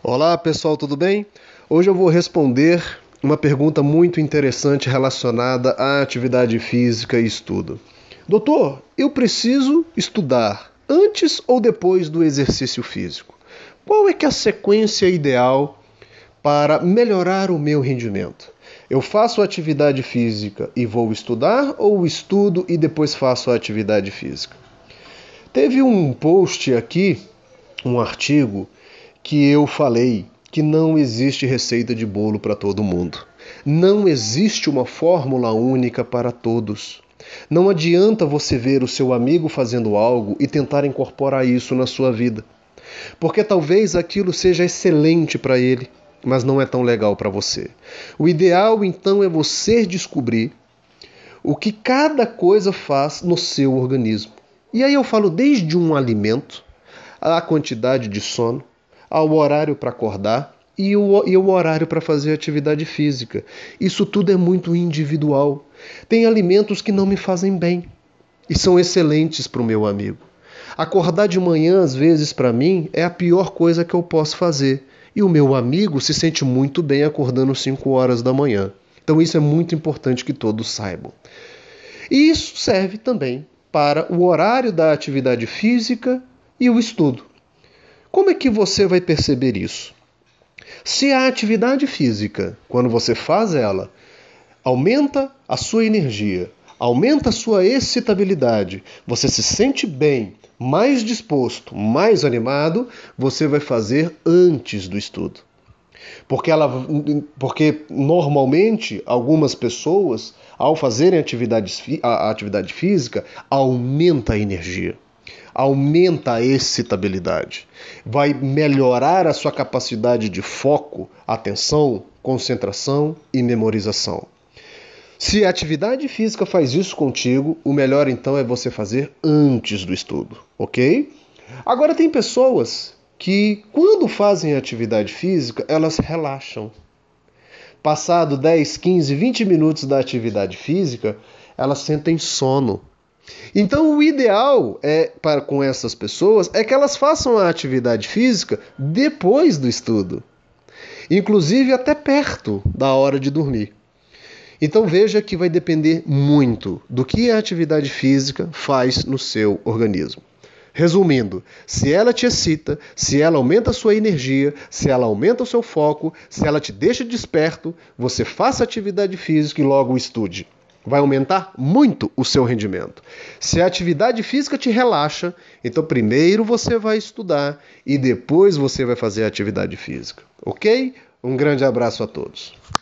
Olá pessoal, tudo bem? Hoje eu vou responder uma pergunta muito interessante relacionada à atividade física e estudo. Doutor, eu preciso estudar antes ou depois do exercício físico? Qual é que é a sequência ideal para melhorar o meu rendimento? Eu faço atividade física e vou estudar ou estudo e depois faço a atividade física? Teve um post aqui, um artigo, que eu falei que não existe receita de bolo para todo mundo. Não existe uma fórmula única para todos. Não adianta você ver o seu amigo fazendo algo e tentar incorporar isso na sua vida. Porque talvez aquilo seja excelente para ele, mas não é tão legal para você. O ideal então é você descobrir o que cada coisa faz no seu organismo. E aí eu falo desde um alimento, a quantidade de sono, ao horário para acordar e o horário para fazer atividade física. Isso tudo é muito individual. Tem alimentos que não me fazem bem e são excelentes para o meu amigo. Acordar de manhã, às vezes, para mim, é a pior coisa que eu posso fazer. E o meu amigo se sente muito bem acordando 5 horas da manhã. Então isso é muito importante que todos saibam. E isso serve também para o horário da atividade física e o estudo. Como é que você vai perceber isso? Se a atividade física, quando você faz ela, aumenta a sua energia, aumenta a sua excitabilidade, você se sente bem, mais disposto, mais animado, você vai fazer antes do estudo. Porque normalmente algumas pessoas, ao fazerem a atividade física, aumenta a energia, aumenta a excitabilidade, vai melhorar a sua capacidade de foco, atenção, concentração e memorização. Se a atividade física faz isso contigo, o melhor então é você fazer antes do estudo, ok? Agora tem pessoas que quando fazem atividade física, elas relaxam. Passado 10, 15, 20 minutos da atividade física, elas sentem sono. Então o ideal com essas pessoas é que elas façam a atividade física depois do estudo. Inclusive até perto da hora de dormir. Então veja que vai depender muito do que a atividade física faz no seu organismo. Resumindo, se ela te excita, se ela aumenta a sua energia, se ela aumenta o seu foco, se ela te deixa desperto, você faça atividade física e logo estude. Vai aumentar muito o seu rendimento. Se a atividade física te relaxa, então primeiro você vai estudar e depois você vai fazer a atividade física. Ok? Um grande abraço a todos.